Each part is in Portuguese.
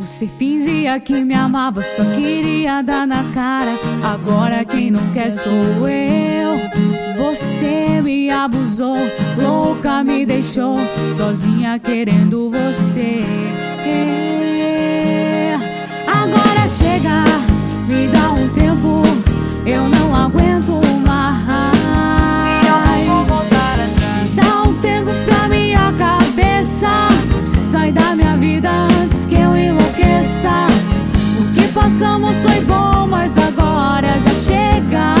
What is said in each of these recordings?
Você fingia que me amava, só queria dar na cara. Agora quem não quer sou eu. Você me abusou, louca me deixou, sozinha querendo você. Agora chega, me dá um tempo, eu não aguento mais. Eu não vou voltar atrás. Dá um tempo pra minha cabeça, sai da minha vida antes que eu enlouqueça. O que passamos foi bom, mas agora já chega.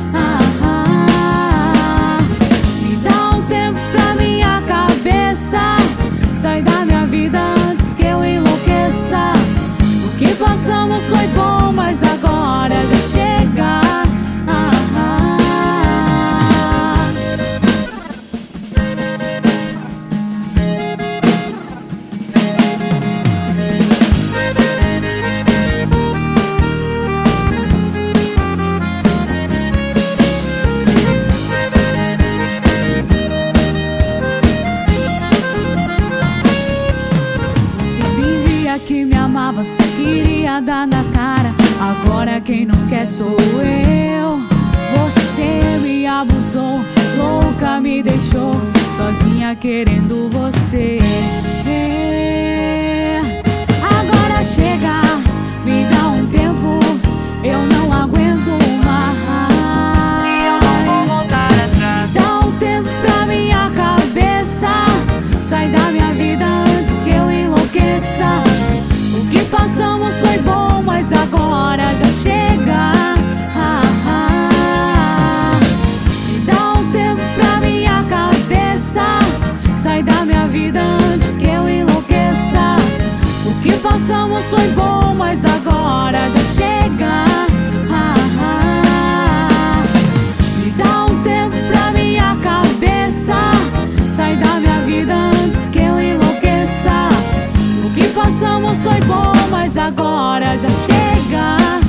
Me dá um tempo pra minha cabeça, sai da minha vida antes que eu enlouqueça. O que passamos foi bom, mas agora já chega. Que me amava, só queria dar na cara. Agora quem não quer sou eu. Você me abusou, louca me deixou, sozinha querendo você. Agora chega, me dá um tempo, eu não aguento mais. Eu não vou voltar atrás. Dá um tempo pra minha cabeça, sai da minha vida antes que eu enlouqueça. O que passamos foi bom, mas agora já chega. Me dá um tempo pra minha cabeça, sai da minha vida antes que eu enlouqueça. O que passamos foi bom, mas agora já chega. Me dá um tempo pra minha cabeça, sai da minha vida antes que eu enlouqueça. O que passamos foi bom, mas agora já chega.